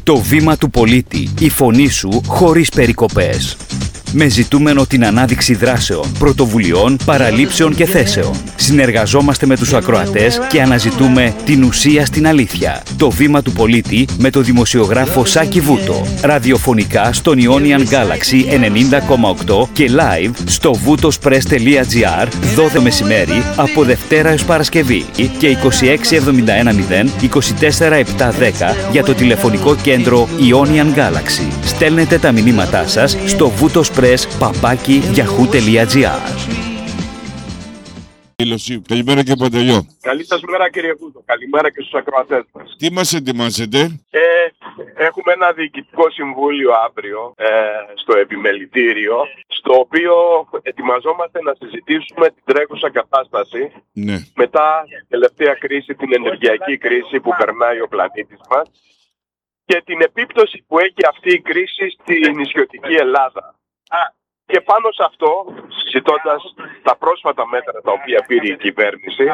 Το βήμα του πολίτη, η φωνή σου χωρίς περικοπές. Με ζητούμενο την ανάδειξη δράσεων, πρωτοβουλειών, παραλήψεων και θέσεων. Συνεργαζόμαστε με τους ακροατές και αναζητούμε την ουσία στην αλήθεια. Το βήμα του πολίτη με το δημοσιογράφο Σάκη Βούτο. Ραδιοφωνικά στον Ionian Galaxy 90,8 και live στο voutospress.gr 12 μεσημέρι από Δευτέρα έως Παρασκευή και 26710 24710 για το τηλεφωνικό κέντρο Ionian Galaxy. Στέλνετε τα μηνύματά σας στο voutospress@yahoo.gr. Καλημέρα και Παντελιό. Καλή σας μέρα κύριε Βούτο. Καλημέρα και στους ακροατές μας. Τι μας ετοιμάζετε? Έχουμε ένα διοικητικό συμβούλιο αύριο στο επιμελητήριο, στο οποίο ετοιμαζόμαστε να συζητήσουμε την τρέχουσα κατάσταση μετά την τελευταία κρίση, την ενεργειακή κρίση που περνάει ο πλανήτης μας και την επίπτωση που έχει αυτή η κρίση στη νησιωτική Ελλάδα. Και πάνω σε αυτό, συζητώντας τα πρόσφατα μέτρα τα οποία πήρε η κυβέρνηση,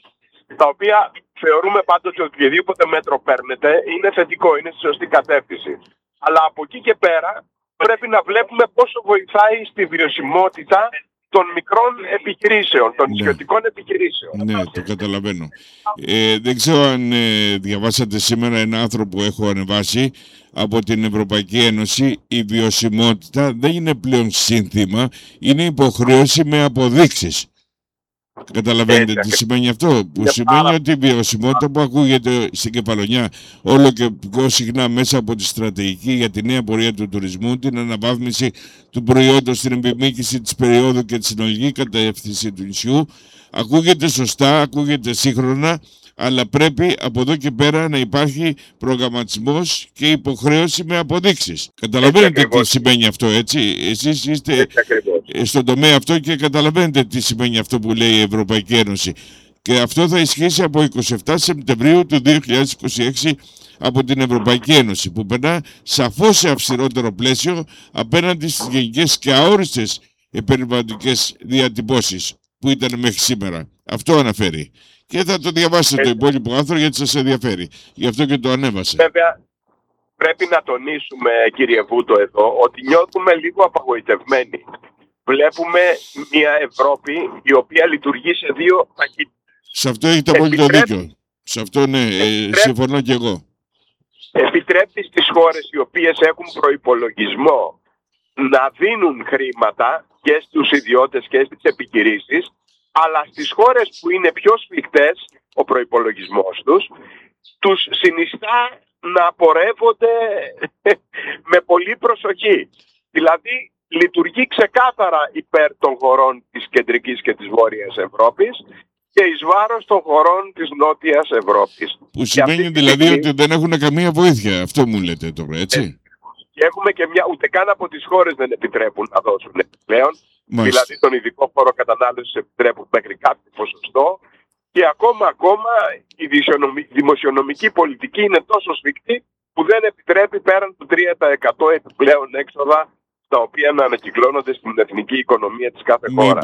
τα οποία θεωρούμε πάντοτε ότι οποιοδήποτε μέτρο παίρνετε είναι θετικό, είναι στη σωστή κατεύθυνση. Αλλά από εκεί και πέρα πρέπει να βλέπουμε πόσο βοηθάει στη βιωσιμότητα των μικρών επιχειρήσεων, των νησιωτικών επιχειρήσεων. Ναι, το καταλαβαίνω. Δεν ξέρω αν διαβάσατε σήμερα ένα άρθρο που έχω ανεβάσει από την Ευρωπαϊκή Ένωση. Η βιωσιμότητα δεν είναι πλέον σύνθημα, είναι υποχρέωση με αποδείξεις. Καταλαβαίνετε τι σημαίνει αυτό? Που σημαίνει ότι η βιωσιμότητα που ακούγεται στην Κεφαλονιά όλο και πιο συχνά μέσα από τη στρατηγική για τη νέα πορεία του τουρισμού, την αναβάθμιση του προϊόντος, την επιμήκυση της περίοδου και τη συνολική κατεύθυνση του νησιού, ακούγεται σωστά, ακούγεται σύγχρονα, αλλά πρέπει από εδώ και πέρα να υπάρχει προγραμματισμός και υποχρέωση με αποδείξεις. Καταλαβαίνετε τι σημαίνει αυτό, έτσι? Εσείς είστε στον τομέα αυτό και καταλαβαίνετε τι σημαίνει αυτό που λέει η Ευρωπαϊκή Ένωση. Και αυτό θα ισχύσει από 27 Σεπτεμβρίου του 2026 από την Ευρωπαϊκή Ένωση, που περνά σαφώς σε αυστηρότερο πλαίσιο απέναντι στις γενικές και αόριστες περιβαλλοντικές διατυπώσεις που ήταν μέχρι σήμερα. Αυτό αναφέρει. Και θα το διαβάσετε το υπόλοιπο άρθρο γιατί σας ενδιαφέρει. Γι' αυτό και το ανέβασε. Βέβαια, πρέπει να τονίσουμε, κύριε Βούτο, εδώ, ότι νιώθουμε λίγο απογοητευμένοι. Βλέπουμε μια Ευρώπη η οποία λειτουργεί σε δύο ταχύτητες. Σε αυτό έχετε απόλυτο δίκιο. Σε αυτό ναι, συμφωνώ και εγώ. Επιτρέπει στις χώρες οι οποίες έχουν προϋπολογισμό να δίνουν χρήματα και στους ιδιώτες και στις επιχειρήσεις, αλλά στις χώρες που είναι πιο σφιχτές ο προϋπολογισμός τους συνιστά να πορεύονται με πολύ προσοχή. Δηλαδή λειτουργεί ξεκάθαρα υπέρ των χωρών της κεντρικής και της βόρειας Ευρώπης και εις βάρος των χωρών της νότιας Ευρώπης. Που σημαίνει δηλαδή ότι δεν έχουν καμία βοήθεια. Αυτό μου λέτε τώρα, έτσι? Και έχουμε και ούτε καν από τις χώρες δεν επιτρέπουν να δώσουν επιπλέον. Δηλαδή τον ειδικό φόρο κατανάλωσης επιτρέπουν μέχρι κάποιο ποσοστό και ακόμα η δημοσιονομική πολιτική είναι τόσο σφιχτή που δεν επιτρέπει πέραν του 3% επιπλέον έξοδα τα οποία να ανακυκλώνονται στην εθνική οικονομία της κάθε χώρας.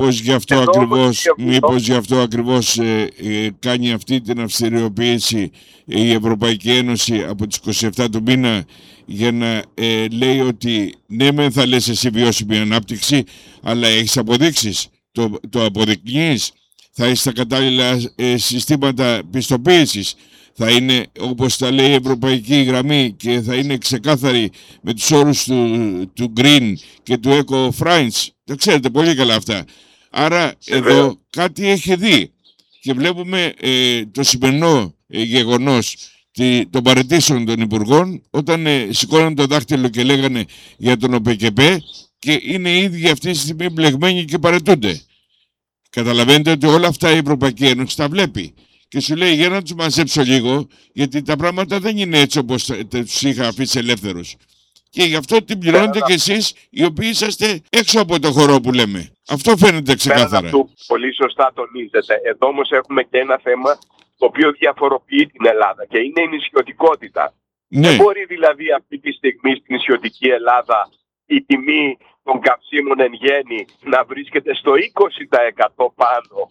Μήπως γι' αυτό ακριβώς κάνει αυτή την αυστηριοποίηση η Ευρωπαϊκή Ένωση από τις 27 του μήνα για να λέει ότι ναι μεν θα λες εσύ βιώσιμη ανάπτυξη, αλλά έχεις αποδείξεις, το αποδεικνύεις, θα έχεις τα κατάλληλα συστήματα πιστοποίησης, θα είναι όπως τα λέει η Ευρωπαϊκή Γραμμή και θα είναι ξεκάθαρη με τους όρους του Green και του Eco-France. Τα ξέρετε πολύ καλά αυτά. Άρα εδώ κάτι έχει δει και βλέπουμε το σημερινό γεγονός των παραιτήσεων των υπουργών όταν σηκώναν το δάχτυλο και λέγανε για τον ΟΠΕΚΕΠΕ και είναι οι ίδιοι αυτή τη στιγμή μπλεγμένοι και παραιτούνται. Καταλαβαίνετε ότι όλα αυτά η Ευρωπαϊκή Ένωση τα βλέπει και σου λέει για να τους μαζέψω λίγο γιατί τα πράγματα δεν είναι έτσι όπως τους είχα αφήσει ελεύθερους. Και γι' αυτό την πληρώνετε κι εσείς οι οποίοι είσαστε έξω από το χώρο που λέμε. Αυτό φαίνεται ξεκάθαρα. Αυτό πολύ σωστά τονίζεται. Εδώ όμως έχουμε και ένα θέμα το οποίο διαφοροποιεί την Ελλάδα και είναι η νησιωτικότητα. Ναι. Δεν μπορεί δηλαδή αυτή τη στιγμή στην νησιωτική Ελλάδα η τιμή των καυσίμων εν γέννη να βρίσκεται στο 20% πάνω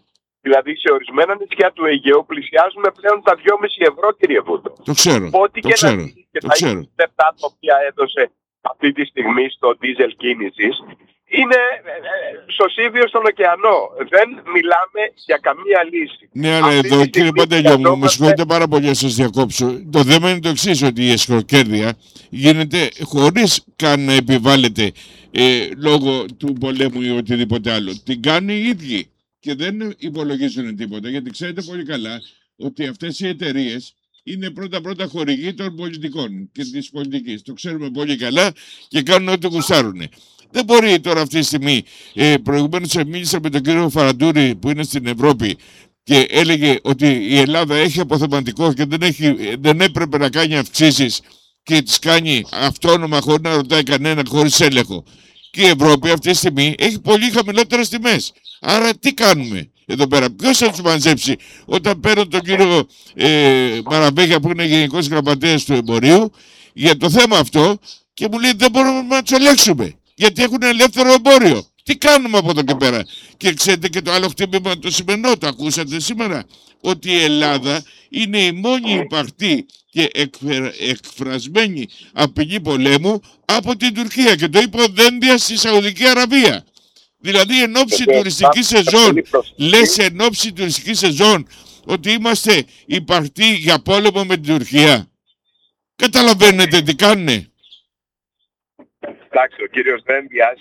Δηλαδή σε ορισμένα νησιά του Αιγαίου πλησιάζουμε πλέον τα 2,5 ευρώ, κύριε Βούτο. Το ξέρω. Ό,τι και να δει και τα 20 λεπτά τα οποία έδωσε αυτή τη στιγμή στο δίζελ κίνησης είναι σωσίβιο στον ωκεανό. Δεν μιλάμε για καμία λύση. Ναι, αλλά εδώ, κύριε Παντελιό μου, με συγχωρείτε πάρα πολύ να σας διακόψω. Το θέμα είναι το εξής, ότι η εσχροκέρδεια γίνεται χωρίς καν να επιβάλλεται λόγω του πολέμου ή οτιδήποτε άλλο. Την κάνει οι ίδιοι και δεν υπολογίζουν τίποτα, γιατί ξέρετε πολύ καλά ότι αυτές οι εταιρείες είναι πρώτα-πρώτα χορηγοί των πολιτικών και της πολιτικής. Το ξέρουμε πολύ καλά και κάνουν ό,τι γουστάρουν. Δεν μπορεί τώρα αυτή τη στιγμή. Προηγουμένως μίλησα με τον κύριο Φαραντούρη που είναι στην Ευρώπη και έλεγε ότι η Ελλάδα έχει αποθεματικό και δεν έπρεπε να κάνει αυξήσεις και τις κάνει αυτόνομα χωρίς να ρωτάει κανένα, χωρίς έλεγχο. Και η Ευρώπη αυτή τη στιγμή έχει πολύ χαμηλότερες τιμές. Άρα τι κάνουμε εδώ πέρα, ποιος θα τους μαζέψει? Όταν παίρνω τον κύριο Μαραβέγια που είναι γενικός γραμματέας του εμπορίου για το θέμα αυτό και μου λέει δεν μπορούμε να τους ελέγξουμε γιατί έχουν ελεύθερο εμπόριο. Τι κάνουμε από εδώ και πέρα? Και ξέρετε και το άλλο χτύπημα το σημερινό, το ακούσατε σήμερα, ότι η Ελλάδα είναι η μόνη υπαρκτή και εκφρασμένη απειλή πολέμου από την Τουρκία και το είπε ο Δένδιας στη Σαουδική Αραβία. Δηλαδή εν ώψη τουριστική σεζόν, λες εν ώψη τουριστική σεζόν ότι είμαστε υπαρκτοί για πόλεμο με την Τουρκία. Καταλαβαίνετε τι κάνουνε? Εντάξει, ο κύριος Δένδιας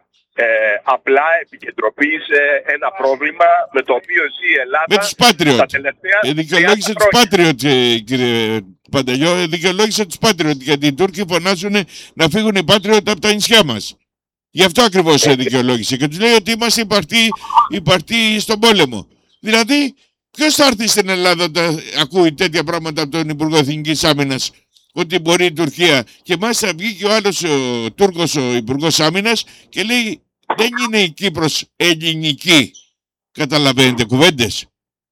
απλά επικεντροποίησε ένα πρόβλημα με το οποίο ζει η Ελλάδα. Με τους Patriot. Τα τελευταία δικαιολόγησε τους Patriot, κύριε Παντελιό, δικαιολόγησε τους Patriot, γιατί οι Τούρκοι φωνάζουν να φύγουν οι Patriot από τα νησιά μας. Γι' αυτό ακριβώς δικαιολόγησε και τους λέει ότι είμαστε υπαρκτοί στον πόλεμο. Δηλαδή, ποιος θα έρθει στην Ελλάδα όταν ακούει τέτοια πράγματα από τον Υπουργό Εθνικής Άμυνας, ότι μπορεί η Τουρκία? Και μάλιστα βγήκε ο άλλος ο Τούρκος ο Υπουργός Άμυνας και λέει δεν είναι η Κύπρος ελληνική. Καταλαβαίνετε κουβέντες?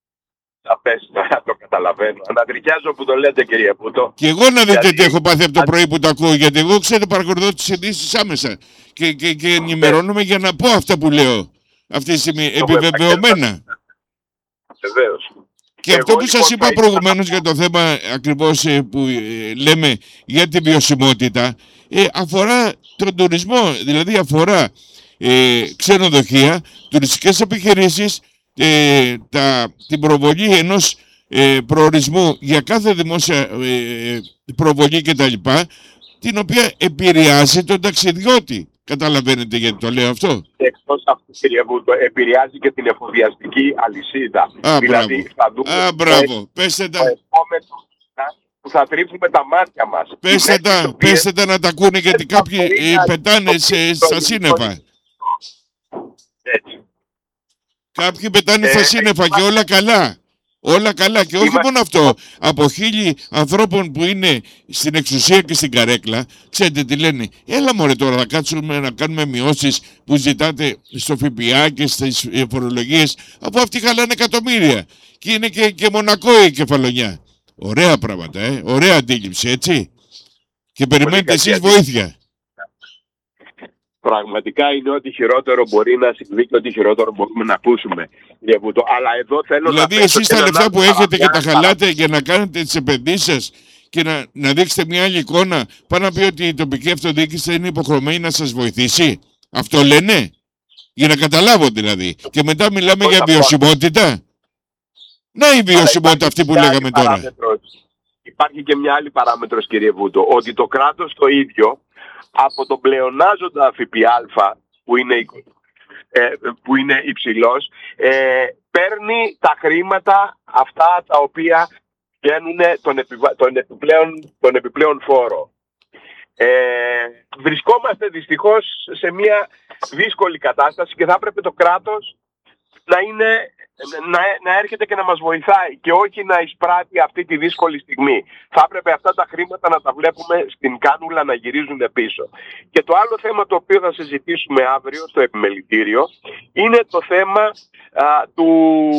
Το καταλαβαίνω. Ανατριχιάζω που το λέτε, κύριε Πούτο. Και εγώ να δείτε τι έχω πάθει από το πρωί που το ακούω, γιατί εγώ ξέρετε παρακολουθώ τις ειδήσεις άμεσα και ενημερώνομαι για να πω αυτά που λέω αυτή τη στιγμή επιβεβαιωμένα. Βεβαίως. Και αυτό που σας είπα προηγουμένως για το θέμα ακριβώς που λέμε για τη βιωσιμότητα αφορά τον τουρισμό, δηλαδή αφορά ξενοδοχεία, τουριστικές επιχειρήσεις, την προβολή ενός προορισμού για κάθε δημόσια προβολή κτλ, την οποία επηρεάζει τον ταξιδιώτη. Καταλαβαίνετε γιατί το λέω αυτό? Εκτός αυτού, κύριε Βούτο, επηρεάζει και την εφοδιαστική αλυσίδα. Δηλαδή, μπράβο. Πέστε τα. Που θα τρίβουμε τα μάτια μας. Πέστε τα να τα ακούνε, γιατί κάποιοι πετάνε στα σύννεφα. Έτσι. Κάποιοι πετάνε στα σύννεφα και όλα καλά. Όλα καλά και όχι μόνο αυτό. Από 1.000 ανθρώπων που είναι στην εξουσία και στην καρέκλα, ξέρετε τι λένε? Έλα μωρέ τώρα να κάτσουμε να κάνουμε μειώσεις που ζητάτε στο ΦΠΑ και στις φορολογίες, αφού αυτοί χαλάνε εκατομμύρια και είναι και Μονακό η κεφαλονιά. Ωραία πράγματα, ωραία αντίληψη, έτσι? Και περιμένετε εσείς βοήθεια. Πραγματικά είναι ό,τι χειρότερο μπορεί να συμβεί και ό,τι χειρότερο μπορούμε να ακούσουμε. Αλλά εδώ θέλω δηλαδή εσείς τα λεφτά που έχετε και τα χαλάτε για να κάνετε τις επενδύσεις σας και να δείξετε μια άλλη εικόνα, πάνω να πει ότι η τοπική αυτοδιοίκηση είναι υποχρεωμένη να σας βοηθήσει. Αυτό λένε? Για να καταλάβω δηλαδή. Και μετά μιλάμε για βιωσιμότητα. Να η βιωσιμότητα αυτή που λέγαμε τώρα. Υπάρχει και μια άλλη παράμετρος, κύριε Βούτο, ότι το κράτος το ίδιο από τον πλεονάζοντα ΦΠΑ που είναι υψηλός, παίρνει τα χρήματα αυτά τα οποία βγαίνουν τον επιπλέον φόρο. Βρισκόμαστε δυστυχώς σε μια δύσκολη κατάσταση και θα έπρεπε το κράτος να έρχεται και να μας βοηθάει και όχι να εισπράττει αυτή τη δύσκολη στιγμή. Θα έπρεπε αυτά τα χρήματα να τα βλέπουμε στην κάνουλα να γυρίζουν πίσω. Και το άλλο θέμα το οποίο θα συζητήσουμε αύριο στο επιμελητήριο είναι το θέμα του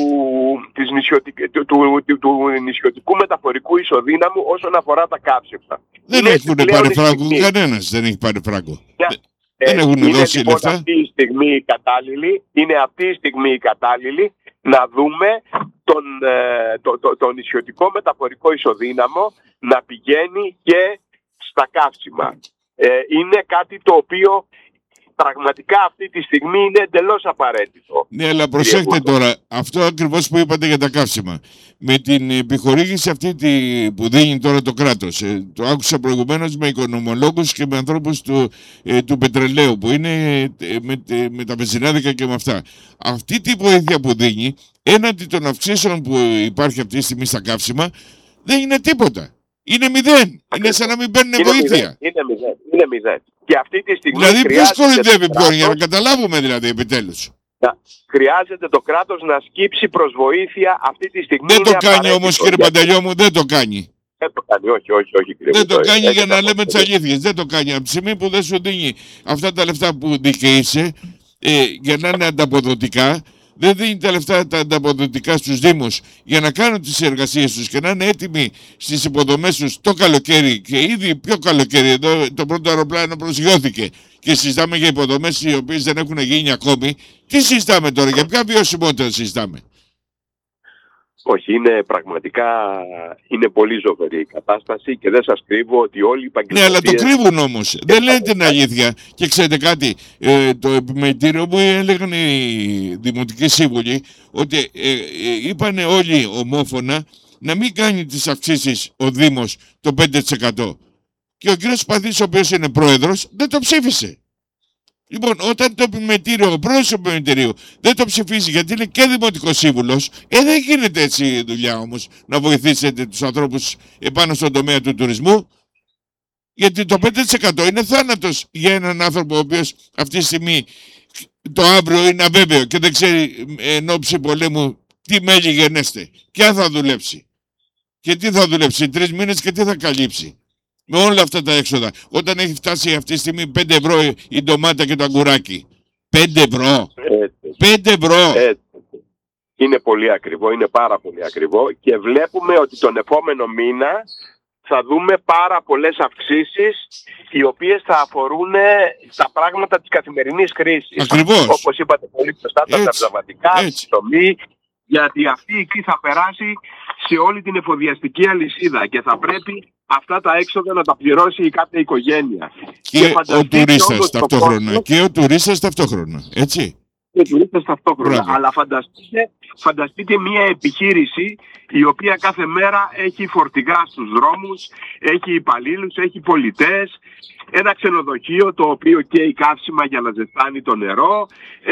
νησιωτικού μεταφορικού ισοδύναμου όσον αφορά τα καύσιμα. Δεν έχουν πάρει φράγκο, κανένας δεν έχει πάρει φράγκο. Δεν έχουν δώσει λεφτά. Είναι αυτή η στιγμή η κατάλληλη να δούμε τον νησιωτικό μεταφορικό ισοδύναμο να πηγαίνει και στα καύσιμα. Είναι κάτι το οποίο πραγματικά αυτή τη στιγμή είναι εντελώς απαραίτητο. Ναι, αλλά προσέχτε τώρα, αυτό ακριβώς που είπατε για τα καύσιμα. Με την επιχορήγηση αυτή που δίνει τώρα το κράτος, το άκουσα προηγουμένως με οικονομολόγους και με ανθρώπους του πετρελαίου, που είναι με τα βενζινάδικα και με αυτά. Αυτή τη βοήθεια που δίνει, έναντι των αυξήσεων που υπάρχει αυτή τη στιγμή στα καύσιμα, δεν είναι τίποτα. Είναι μηδέν. Είναι σαν να μην παίρνουν βοήθεια. Είναι μηδέν. Και αυτή τη στιγμή. Δηλαδή, ποιος κοροϊδεύει ποιον, για να καταλάβουμε δηλαδή επιτέλους. Χρειάζεται το κράτος να σκύψει προς βοήθεια αυτή τη στιγμή. Δεν το κάνει όμως, κύριε Παντελιό μου, δεν το κάνει. Δεν το κάνει, όχι. Κύριε δεν το κάνει για να λέμε τις αλήθειες. Δεν το κάνει. Από τη στιγμή που δεν σου δίνει αυτά τα λεφτά που δικαιείσαι για να είναι ανταποδοτικά, δεν δίνει τα λεφτά τα ανταποδοτικά στους Δήμους για να κάνουν τις εργασίες τους και να είναι έτοιμοι στις υποδομές τους το καλοκαίρι. Και ήδη πιο καλοκαίρι, εδώ το πρώτο αεροπλάνο προσγειώθηκε και συζητάμε για υποδομές οι οποίες δεν έχουν γίνει ακόμη. Τι συζητάμε τώρα, για ποια βιωσιμότητα συζητάμε? Όχι, είναι πραγματικά πολύ ζωφερή η κατάσταση και δεν σας κρύβω ότι όλοι οι επαγγελματίες... Ναι, αλλά το κρύβουν όμως. Δεν λένε την αλήθεια. Και ξέρετε κάτι, το επιμελητήριο μου έλεγαν οι δημοτικοί σύμβουλοι ότι είπαν όλοι ομόφωνα να μην κάνει τις αυξήσεις ο Δήμος το 5%. Και ο κύριος Σπαθής, ο οποίος είναι πρόεδρος, δεν το ψήφισε. Λοιπόν, όταν το επιμελητήριο, ο πρόεδρος του επιμελητηρίου δεν το ψηφίσει γιατί είναι και δημοτικός σύμβουλος, δεν γίνεται έτσι η δουλειά όμως να βοηθήσετε τους ανθρώπους επάνω στον τομέα του τουρισμού. Γιατί το 5% είναι θάνατος για έναν άνθρωπο ο οποίος αυτή τη στιγμή το αύριο είναι αβέβαιο και δεν ξέρει εν ώψη πολέμου τι μέλη γενέστε και αν θα δουλέψει. Και τι θα δουλέψει 3 μήνες και τι θα καλύψει. Με όλα αυτά τα έξοδα. Όταν έχει φτάσει αυτή τη στιγμή 5 ευρώ η ντομάτα και το αγκουράκι. 5 ευρώ. 5 ευρώ. Είναι πολύ ακριβό, είναι πάρα πολύ ακριβό και βλέπουμε ότι τον επόμενο μήνα θα δούμε πάρα πολλές αυξήσεις οι οποίες θα αφορούν τα πράγματα της καθημερινής χρήσης. Ακριβώς. Όπως είπατε πολύ σωστά, τα ψαρματικά, τη τομή, γιατί αυτή η κρίση θα περάσει σε όλη την εφοδιαστική αλυσίδα και θα πρέπει αυτά τα έξοδα να τα πληρώσει κάθε οικογένεια. Και ο τουρίστας ταυτόχρονα. Και ο τουρίστας ταυτόχρονα. Έτσι. Και ο τουρίστας ταυτόχρονα. Αλλά φανταστείτε μια επιχείρηση η οποία κάθε μέρα έχει φορτηγά στους δρόμους, έχει υπαλλήλους, έχει πολιτές, ένα ξενοδοχείο το οποίο καίει καύσιμα για να ζεστάνει το νερό.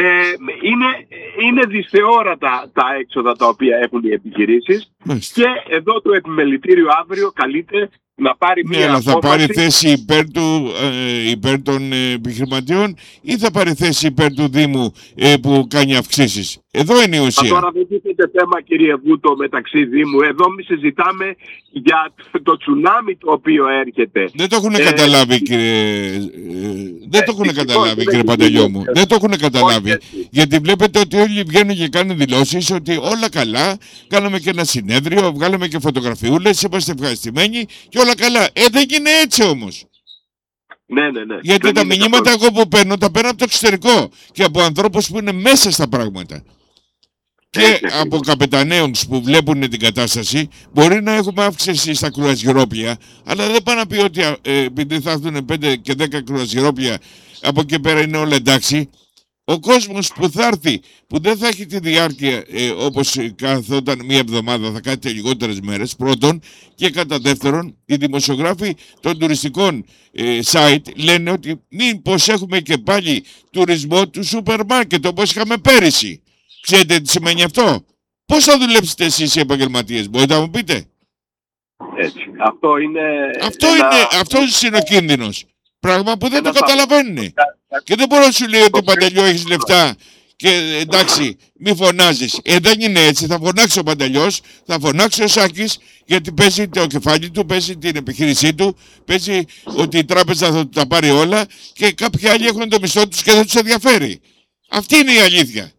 Είναι δυσθεώρατα τα έξοδα τα οποία έχουν οι επιχειρήσεις. Και εδώ το επιμελητήριο αύριο καλείται να πάρει μια αλλά απόφαση. Θα πάρει θέση υπέρ των επιχειρηματιών ή θα πάρει θέση υπέρ του Δήμου που κάνει αυξήσεις? Εδώ είναι η ουσία. Τώρα δεν τίθεται θέμα, κύριε Βούτο, μεταξύ Δήμου. Εδώ μη συζητάμε για το τσουνάμι το οποίο έρχεται. Δεν το έχουν καταλάβει, κύριε. Δεν το έχουν καταλάβει, κύριε Παντελιό μου. Δεν το έχουν καταλάβει. Γιατί βλέπετε ότι όλοι βγαίνουν και κάνουν δηλώσεις ότι όλα καλά. Κάναμε και ένα συνέδριο, βγάλαμε και φωτογραφιούλες, είμαστε ευχαριστημένοι και όλα καλά. Δεν είναι έτσι όμως. Ναι. Γιατί τα μηνύματα εγώ που παίρνω, τα παίρνω από το εξωτερικό και από ανθρώπους που είναι μέσα στα πράγματα. Και από καπεταναίους που βλέπουν την κατάσταση, μπορεί να έχουμε αύξηση στα κρουαζιερόπλια, αλλά δεν πάνε να πει ότι επειδή θα έρθουν 5 και 10 κρουαζιερόπλια, από εκεί πέρα είναι όλα εντάξει. Ο κόσμος που θα έρθει, που δεν θα έχει τη διάρκεια όπως καθόταν μία εβδομάδα, θα κάθεται λιγότερες μέρες, πρώτον, και κατά δεύτερον, οι δημοσιογράφοι των τουριστικών site λένε ότι μήπως έχουμε και πάλι τουρισμό του σούπερ μάρκετ όπως είχαμε πέρυσι. Ξέρετε τι σημαίνει αυτό? Πώς θα δουλέψετε εσείς οι επαγγελματίες, μπορείτε να μου πείτε? Έτσι. Αυτό είναι αυτός είναι ο κίνδυνος. Πράγμα που δεν το καταλαβαίνουν. Και δεν μπορώ να σου λέει ότι Παντελιό έχεις λεφτά και εντάξει μη φωνάζεις. Δεν είναι έτσι. Θα φωνάξει ο Παντελιός, θα φωνάξει ο Σάκης, γιατί παίζει το κεφάλι του, παίζει την επιχείρησή του, παίζει ότι η τράπεζα θα τα πάρει όλα και κάποιοι άλλοι έχουν το μισθό τους και δεν τους ενδιαφέρει. Αυτή είναι η αλήθεια.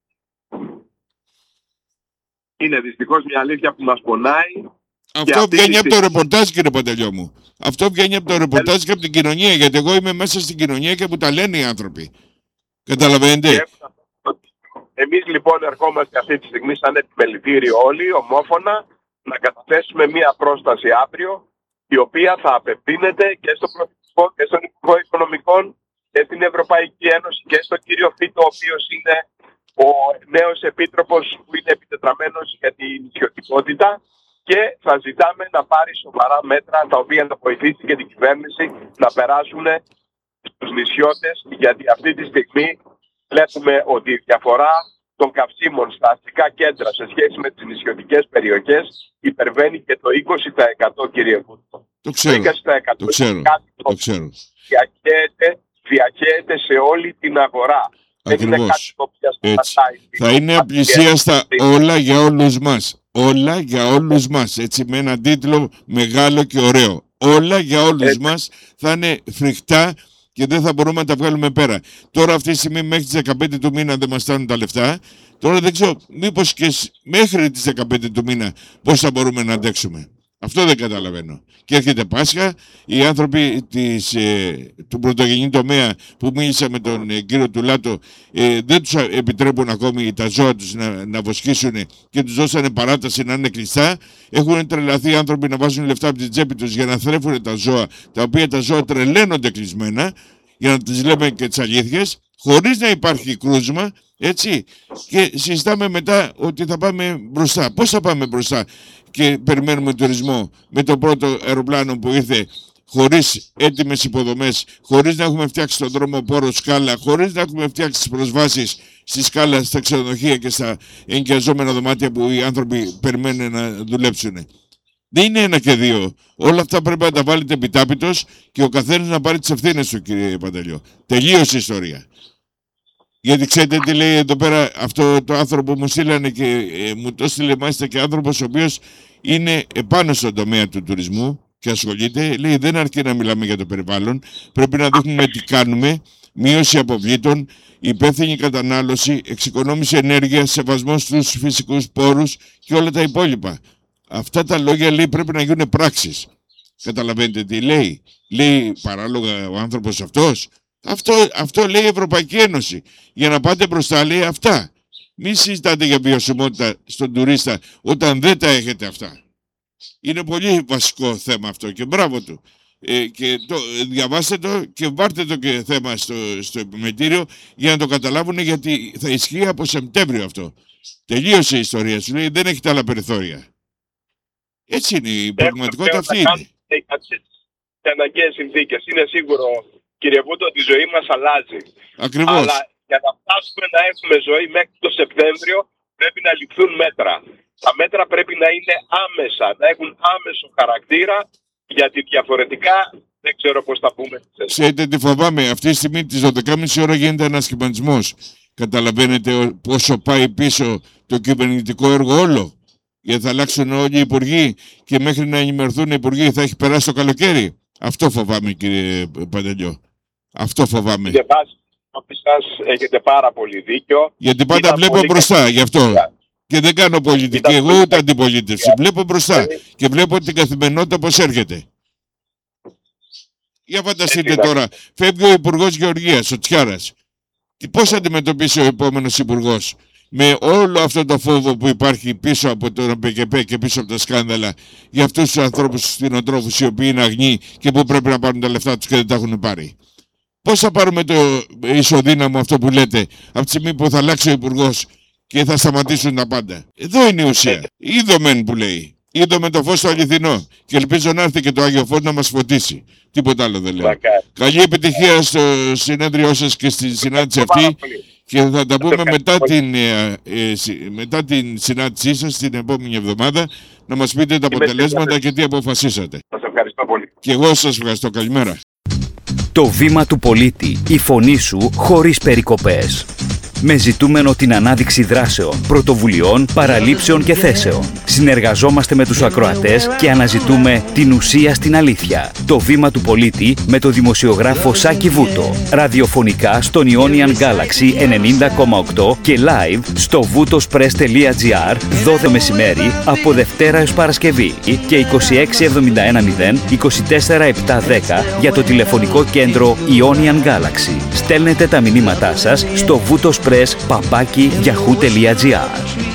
Είναι δυστυχώς μια αλήθεια που μας πονάει. Αυτό βγαίνει από το ρεπορτάζ, κύριε Παντελιό μου. Αυτό βγαίνει από το ρεπορτάζ και από την κοινωνία. Γιατί εγώ είμαι μέσα στην κοινωνία και μου τα λένε οι άνθρωποι. Καταλαβαίνετε. Εμείς λοιπόν ερχόμαστε αυτή τη στιγμή σαν επιμελητήριο όλοι, ομόφωνα, να καταθέσουμε μία πρόσταση αύριο, η οποία θα απευθύνεται και στο Πρωθυπουργό και στον Υπουργό Οικονομικών και στην Ευρωπαϊκή Ένωση και στον κύριο Φίτο, ο οποίος είναι ο νέος επίτροπος που είναι επιτετραμένος για την νησιωτικότητα, και θα ζητάμε να πάρει σοβαρά μέτρα τα οποία να βοηθήσει και την κυβέρνηση να περάσουν στους νησιώτες, γιατί αυτή τη στιγμή βλέπουμε ότι η διαφορά των καυσίμων στα αστικά κέντρα σε σχέση με τις νησιωτικές περιοχές υπερβαίνει και το 20%, κύριε Βούτο. Το ξέρω, το ξέρω. Διαχέεται σε όλη την αγορά. Ακριβώς. Θα είναι απλησίαστα όλα για όλους μας. Όλα για όλους μας. Έτσι, με έναν τίτλο μεγάλο και ωραίο. Όλα για όλους μας θα είναι φρικτά και δεν θα μπορούμε να τα βγάλουμε πέρα. Τώρα αυτή τη στιγμή μέχρι τις 15 του μήνα δεν μας στάνουν τα λεφτά. Τώρα δεν ξέρω μήπως και μέχρι τις 15 του μήνα πώς θα μπορούμε να αντέξουμε. Αυτό δεν καταλαβαίνω. Και έρχεται Πάσχα, οι άνθρωποι του πρωτογενή τομέα που μίλησα με τον κύριο Τουλάτο δεν τους επιτρέπουν ακόμη τα ζώα τους να βοσκήσουν και τους δώσανε παράταση να είναι κλειστά. Έχουν τρελαθεί οι άνθρωποι να βάζουν λεφτά από την τσέπη τους για να θρέφουν τα ζώα, τα οποία τα ζώα τρελαίνονται κλεισμένα, για να τις λέμε και τις αλήθειες, χωρίς να υπάρχει κρούσμα, έτσι. Και συζητάμε μετά ότι θα πάμε μπροστά. Πώς θα πάμε μπροστά και περιμένουμε τουρισμό με το πρώτο αεροπλάνο που ήρθε χωρίς έτοιμες υποδομές, χωρίς να έχουμε φτιάξει τον δρόμο Πόρο Σκάλα, χωρίς να έχουμε φτιάξει τις προσβάσεις στη Σκάλα, στα ξενοδοχεία και στα ενοικιαζόμενα δωμάτια που οι άνθρωποι περιμένουν να δουλέψουν. Δεν είναι ένα και δύο. Όλα αυτά πρέπει να τα βάλετε επιτάπητος και ο καθένας να πάρει τις ευθύνες του, κύριε Παντελιό. Τελείωσε η ιστορία. Γιατί ξέρετε τι λέει εδώ πέρα αυτό το άνθρωπο που μου στείλανε και μου το στείλε μάλιστα και άνθρωπος ο οποίος είναι επάνω στον τομέα του τουρισμού και ασχολείται. Λέει δεν αρκεί να μιλάμε για το περιβάλλον, πρέπει να δείχνουμε τι κάνουμε, μείωση αποβλήτων, υπεύθυνη κατανάλωση, εξοικονόμηση ενέργειας, σεβασμός στους φυσικούς πόρους και όλα τα υπόλοιπα. Αυτά τα λόγια λέει πρέπει να γίνουν πράξεις. Καταλαβαίνετε τι λέει. Λέει παράλογα ο άνθρωπος αυτός. Αυτό λέει η Ευρωπαϊκή Ένωση. Για να πάτε μπροστά λέει αυτά. Μην συζητάτε για βιωσιμότητα στον τουρίστα όταν δεν τα έχετε αυτά. Είναι πολύ βασικό θέμα αυτό και μπράβο του. Και διαβάστε το και βάρτε το και θέμα στο επιμελητήριο για να το καταλάβουν, γιατί θα ισχύει από Σεπτέμβριο αυτό. Τελείωσε η ιστορία, σου λέει δεν έχετε άλλα περιθώρια. Έτσι είναι η πραγματικότητα, αυτή είναι. Οι αναγκαίες συνθήκες. Είναι σίγουρο, κύριε Βούτο, ότι η ζωή μας αλλάζει. Ακριβώς. Αλλά για να φτάσουμε να έχουμε ζωή μέχρι το Σεπτέμβριο πρέπει να ληφθούν μέτρα. Τα μέτρα πρέπει να είναι άμεσα, να έχουν άμεσο χαρακτήρα, γιατί διαφορετικά δεν ξέρω πώς θα πούμε. Ξέρετε τι φοβάμαι, αυτή τη στιγμή τις 12.30 ώρα γίνεται ένας σχηματισμός. Καταλαβαίνετε πόσο πάει πίσω το κυβερνητικό έργο όλο. Γιατί θα αλλάξουν όλοι οι υπουργοί και μέχρι να ενημερωθούν οι υπουργοί θα έχει περάσει το καλοκαίρι. Αυτό φοβάμαι, κύριε Παντελιό. Αυτό φοβάμαι. Έχετε πάρα πολύ δίκιο. Γιατί πάντα βλέπω μπροστά, γι' αυτό. Και δεν κάνω πολιτική, εγώ ούτε αντιπολίτευση. Βλέπω μπροστά και βλέπω την καθημερινότητα πώς έρχεται. Για φανταστείτε τώρα, φεύγει ο Υπουργός Γεωργίας, ο Τσιάρας. Και πώς θα αντιμετωπίσει ο επόμενος Υπουργός με όλο αυτό το φόβο που υπάρχει πίσω από τον ΠΚΠ και πίσω από τα σκάνδαλα για αυτούς τους ανθρώπους, τους κτηνοτρόφους οι οποίοι είναι αγνοί και που πρέπει να πάρουν τα λεφτά τους και δεν τα έχουν πάρει. Πώς θα πάρουμε το ισοδύναμο αυτό που λέτε από τη στιγμή που θα αλλάξει ο Υπουργός και θα σταματήσουν τα πάντα? Εδώ είναι η ουσία. Είδομεν που λέει. Είδαμε το φως το αληθινό. Και ελπίζω να έρθει και το Άγιο Φως να μας φωτίσει. Τίποτα άλλο δεν λέω. Καλή επιτυχία στο συνέδριό σας και στη συνάντηση αυτή. Και θα τα πούμε μετά την συνάντησή σας την επόμενη εβδομάδα να μας πείτε τα αποτελέσματα και τι αποφασίσατε. Σας ευχαριστώ πολύ. Και εγώ σας ευχαριστώ. Καλημέρα. Το βήμα του πολίτη. Η φωνή σου χωρίς περικοπές. Με ζητούμενο την ανάδειξη δράσεων, πρωτοβουλειών, παραλήψεων και θέσεων. Συνεργαζόμαστε με τους ακροατές και αναζητούμε την ουσία στην αλήθεια. Το βήμα του πολίτη με το δημοσιογράφο Σάκη Βούτο. Ραδιοφωνικά στον Ionian Galaxy 90,8 και live στο voutospress.gr 12 μεσημέρι από Δευτέρα έως Παρασκευή και 2671 0 24 710 για το τηλεφωνικό κέντρο Ionian Galaxy. Στέλνετε τα μηνύματά σας στο voutospress.gr express@yahoo.gr.